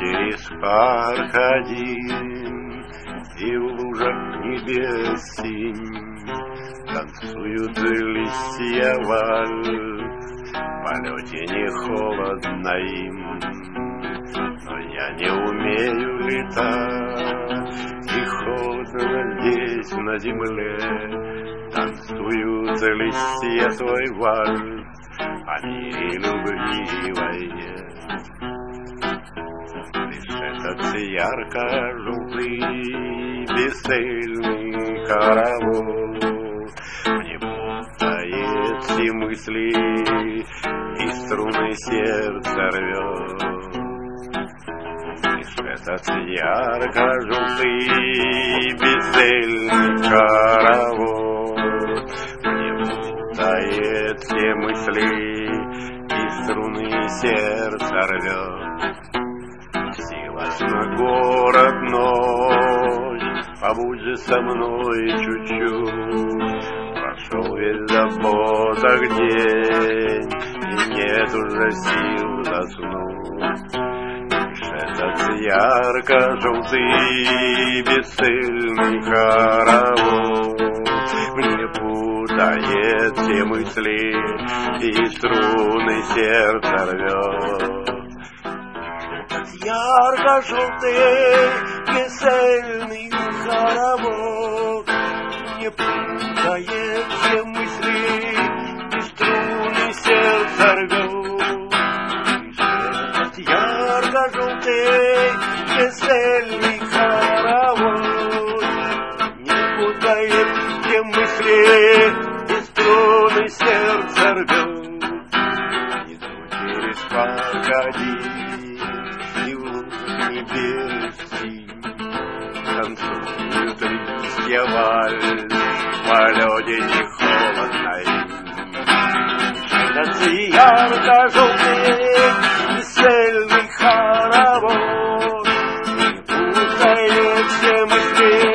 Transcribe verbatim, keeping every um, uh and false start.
через парк один, и в лужах небес синь танцуют листья вальс. В полете не холодно им, но я не умею летать. И холодно здесь на земле танцуют листья твой вальс о мире, любви и войне. Лишь этот ярко-желтый бесцельный хоровод мне путает все мысли и струны сердца рвет. Лишь этот ярко-желтый бесцельный хоровод мне путает все мысли и струны сердца рвет. На город ночь, побудь же со мной чуть-чуть. Прошел весь заботах день, и нет уже сил заснуть. Лишь этот ярко-желтый бесцельный хоровод мне путает все мысли и струны сердца рвет. Ярко-желтый бесцельный хоровод не путает все мысли и струны сердца рвет. Этот ярко-желтый бесцельный хоровод не путает все мысли и струны сердца рвет. Иду через парк один, и в лужах небес синь танцуют листья вальс, в полете не холодно им. Этот ярко-желтый бесцельный хоровод не путает все мысли